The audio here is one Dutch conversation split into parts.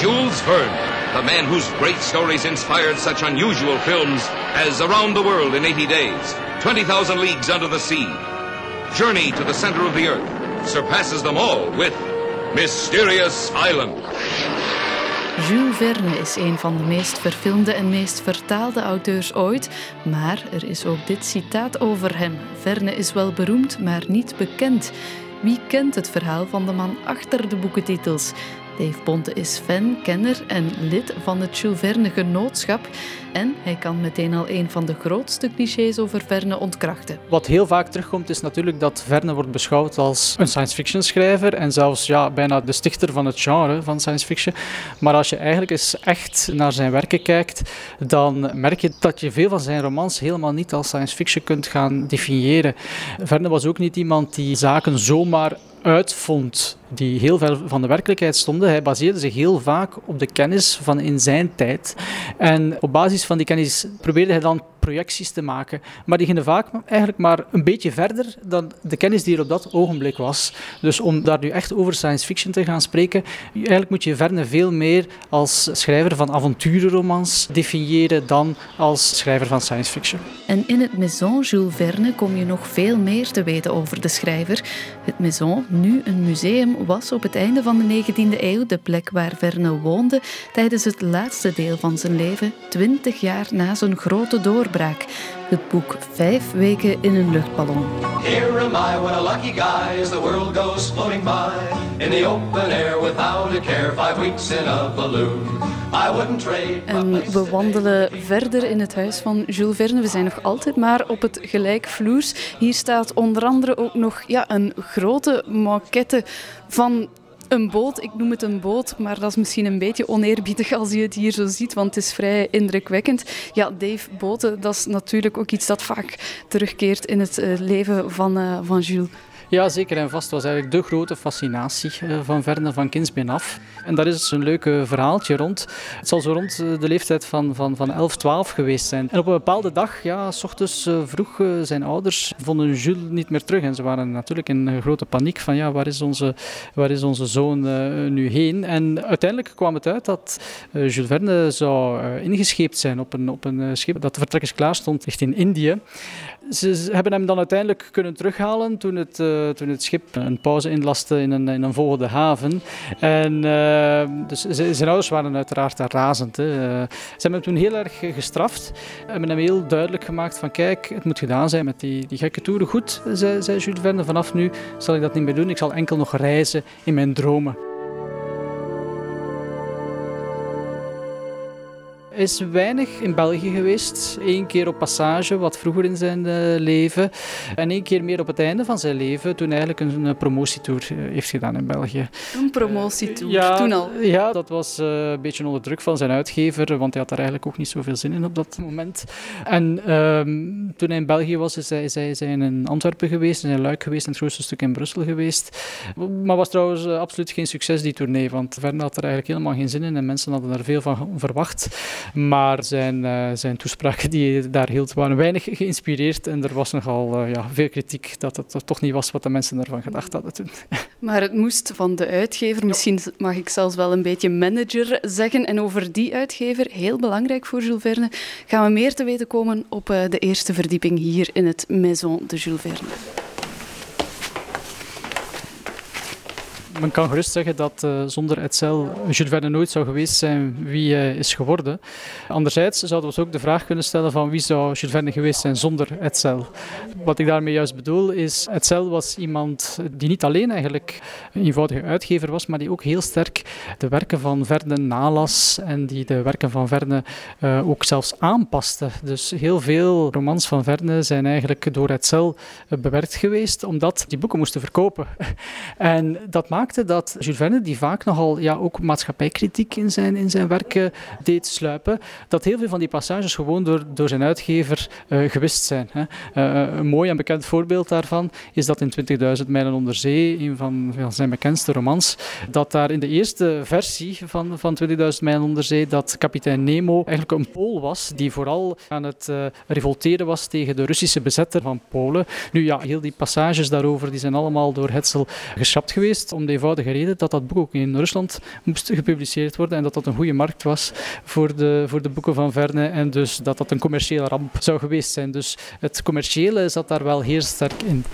Jules Verne, the man whose great stories inspired such unusual films as Around the World in 80 Days, 20,000 Leagues Under the Sea, Journey to the Center of the Earth, surpasses them all with Mysterious Island. Jules Verne is een van de meest verfilmde en meest vertaalde auteurs ooit, maar er is ook dit citaat over hem. Verne is wel beroemd, maar niet bekend. Wie kent het verhaal van de man achter de boekentitels? Dave Bonte is fan, kenner en lid van het Jules Verne Genootschap. En hij kan meteen al een van de grootste clichés over Verne ontkrachten. Wat heel vaak terugkomt is natuurlijk dat Verne wordt beschouwd als een science fiction schrijver en zelfs bijna de stichter van het genre van science fiction. Maar als je eigenlijk eens echt naar zijn werken kijkt, dan merk je dat je veel van zijn romans helemaal niet als science fiction kunt gaan definiëren. Verne was ook niet iemand die zaken zomaar uitvond die heel ver van de werkelijkheid stonden. Hij baseerde zich heel vaak op de kennis van in zijn tijd. En op basis van die kennis probeerde hij dan projecties te maken. Maar die gingen vaak eigenlijk maar een beetje verder dan de kennis die er op dat ogenblik was. Dus om daar nu echt over science fiction te gaan spreken, eigenlijk moet je Verne veel meer als schrijver van avonturenromans definiëren dan als schrijver van science fiction. En in het Maison Jules Verne kom je nog veel meer te weten over de schrijver. Het Maison, nu een museum, was op het einde van de 19e eeuw de plek waar Verne woonde tijdens het laatste deel van zijn leven, 20 jaar na zijn grote doorbraak. Het boek 5 weken in een luchtballon. Here am I, what a lucky guy, as the world goes floating by. In the open air without a care, 5 weeks in a balloon. I wouldn't trade. En we wandelen verder in het huis van Jules Verne. We zijn nog altijd maar op het gelijkvloers. Hier staat onder andere ook nog een grote maquette van een boot. Ik noem het een boot, maar dat is misschien een beetje oneerbiedig als je het hier zo ziet, want het is vrij indrukwekkend. Ja, Dave, boten, dat is natuurlijk ook iets dat vaak terugkeert in het leven van Jules. Ja, zeker en vast. Het was eigenlijk de grote fascinatie van Verne van kindsbeen af. En daar is een leuk verhaaltje rond. Het zal zo rond de leeftijd van 11, 12 geweest zijn. En op een bepaalde dag, 's ochtends vroeg, zijn ouders vonden Jules niet meer terug. En ze waren natuurlijk in grote paniek van waar is onze zoon nu heen? En uiteindelijk kwam het uit dat Jules Verne zou ingescheept zijn op een schip dat vertrekkers klaar stond richting Indië. Ze hebben hem dan uiteindelijk kunnen terughalen toen het schip een pauze inlastte in een volgende haven. En dus zijn ouders waren uiteraard razend. Hè. Ze hebben hem toen heel erg gestraft. Hebben hem heel duidelijk gemaakt van kijk, het moet gedaan zijn met die gekke toeren. Goed, zei Jules Verne, vanaf nu zal ik dat niet meer doen. Ik zal enkel nog reizen in mijn dromen. Hij is weinig in België geweest. 1 keer op passage, wat vroeger in zijn leven. En 1 keer meer op het einde van zijn leven, toen hij eigenlijk een promotietour heeft gedaan in België. Een promotietour, toen al? Ja, dat was een beetje onder druk van zijn uitgever, want hij had daar eigenlijk ook niet zoveel zin in op dat moment. En toen hij in België was, is hij in Antwerpen geweest, in Luik geweest en het grootste stuk in Brussel geweest. Maar was trouwens absoluut geen succes, die tournee, want Verne had er eigenlijk helemaal geen zin in en mensen hadden er veel van verwacht. Maar zijn toespraken die hij daar hield waren weinig geïnspireerd en er was nogal veel kritiek dat het toch niet was wat de mensen ervan gedacht hadden toen. Maar het moest van de uitgever, misschien mag ik zelfs wel een beetje manager zeggen. En over die uitgever, heel belangrijk voor Jules Verne, gaan we meer te weten komen op de eerste verdieping hier in het Maison de Jules Verne. Men kan gerust zeggen dat zonder Hetzel Jules Verne nooit zou geweest zijn wie hij is geworden. Anderzijds zouden we ons ook de vraag kunnen stellen van wie zou Jules Verne geweest zijn zonder Hetzel. Wat ik daarmee juist bedoel is, Hetzel was iemand die niet alleen eigenlijk een eenvoudige uitgever was, maar die ook heel sterk de werken van Verne nalas en die de werken van Verne ook zelfs aanpaste. Dus heel veel romans van Verne zijn eigenlijk door Hetzel bewerkt geweest, omdat die boeken moesten verkopen. En dat maakte dat Jules Verne, die vaak nogal ook maatschappijkritiek in zijn werken deed sluipen, dat heel veel van die passages gewoon door zijn uitgever gewist zijn. Een mooi en bekend voorbeeld daarvan is dat in 20.000 mijlen onder zee, een van zijn bekendste romans, dat daar in de eerste versie van 20.000 mijlen onder zee, dat kapitein Nemo eigenlijk een Pool was, die vooral aan het revolteren was tegen de Russische bezetter van Polen. Nu ja, heel die passages daarover, die zijn allemaal door Hetzel geschrapt geweest, om de eenvoudige reden dat dat boek ook in Rusland moest gepubliceerd worden en dat dat een goede markt was voor de boeken van Verne en dus dat dat een commerciële ramp zou geweest zijn. Dus het commerciële zat daar wel heel sterk in.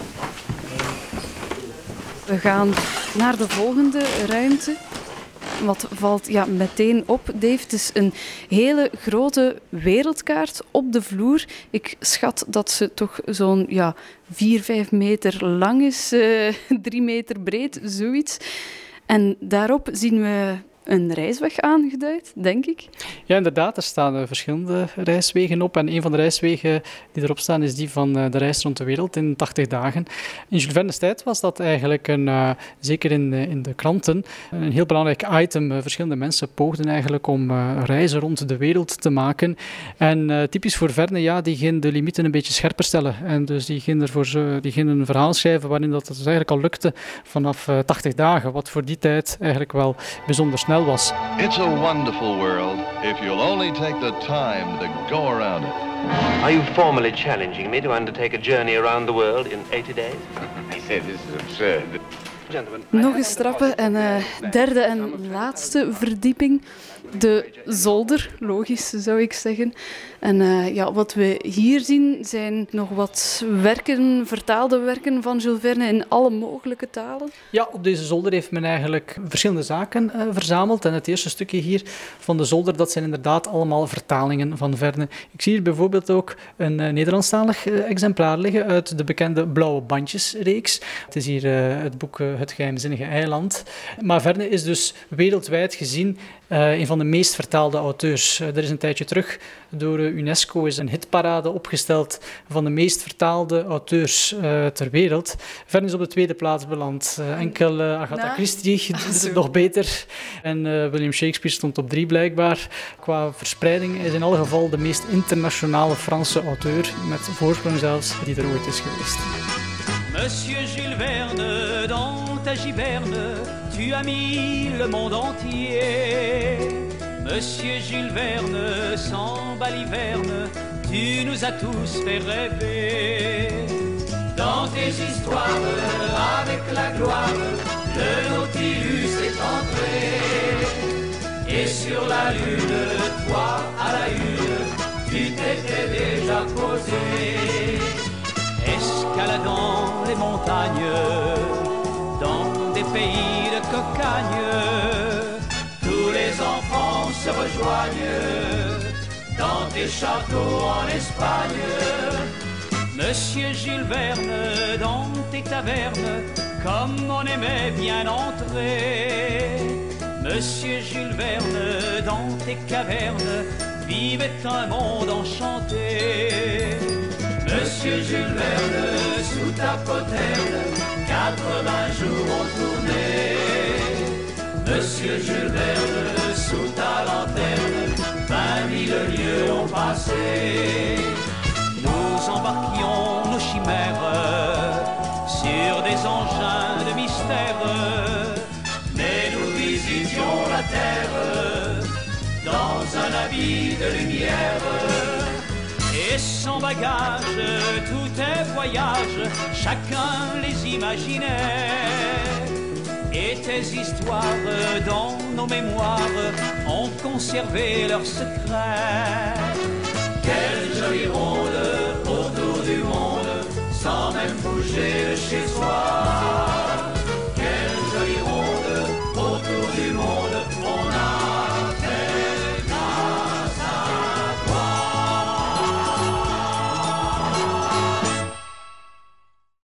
We gaan naar de volgende ruimte. Wat valt meteen op, Dave? Het is een hele grote wereldkaart op de vloer. Ik schat dat ze toch zo'n 4-5 meter lang is, 3 meter breed, zoiets. En daarop zien we een reisweg aangeduid, denk ik. Ja, inderdaad. Er staan verschillende reiswegen op. En een van de reiswegen die erop staan is die van de reis rond de wereld in 80 dagen. In Jules Verne's tijd was dat eigenlijk, zeker in de kranten, een heel belangrijk item. Verschillende mensen poogden eigenlijk om reizen rond de wereld te maken. En typisch voor Verne, die ging de limieten een beetje scherper stellen. En dus die ging een verhaal schrijven waarin dat dus eigenlijk al lukte vanaf 80 dagen. Wat voor die tijd eigenlijk wel bijzonder snel was. It's a wonderful world if you'll only take the time to go around it. Are you formally challenging me to undertake a journey around the world in 80 days? I said this is absurd. Gentlemen, Nog eens trappen en derde en laatste verdieping. De zolder, logisch zou ik zeggen. En wat we hier zien zijn nog wat werken, vertaalde werken van Jules Verne in alle mogelijke talen. Ja, op deze zolder heeft men eigenlijk verschillende zaken verzameld. En het eerste stukje hier van de zolder, dat zijn inderdaad allemaal vertalingen van Verne. Ik zie hier bijvoorbeeld ook een Nederlandstalig exemplaar liggen uit de bekende Blauwe Bandjes-reeks. Het is hier het boek Het Geheimzinnige Eiland. Maar Verne is dus wereldwijd gezien een van de meest vertaalde auteurs. Er is een tijdje terug door UNESCO is een hitparade opgesteld van de meest vertaalde auteurs ter wereld. Verne is op de tweede plaats beland. Enkel Agatha Christie doet het nog beter. En William Shakespeare stond op 3 blijkbaar. Qua verspreiding is in alle geval de meest internationale Franse auteur, met voorsprong zelfs, die er ooit is geweest. Monsieur Jules Verne, dans ta giberne, tu as mis le monde entier. Monsieur Jules Verne, sans baliverne, tu nous as tous fait rêver. Dans tes histoires, avec la gloire, le Nautilus est entré. Et sur la lune, toi à la une, tu t'étais déjà posé. Escaladant les montagnes, dans des pays de cocagne, tous les enfants se rejoignent dans tes châteaux en Espagne. Monsieur Jules Verne, dans tes tavernes, comme on aimait bien entrer. Monsieur Jules Verne, dans tes cavernes, vivait un monde enchanté. Monsieur Jules Verne, sous ta poterne, 80 jours ont tourné. Monsieur Jules Verne, sous ta lanterne, 20 000 lieues ont passé. Nous embarquions nos chimères sur des engins de mystère, mais nous visitions la terre dans un habit de lumière. Et sans bagage, tous tes voyages, chacun les imaginait. Et tes histoires dans nos mémoires ont conservé leurs secrets. Quelle jolie ronde autour du monde, sans même bouger de chez soi.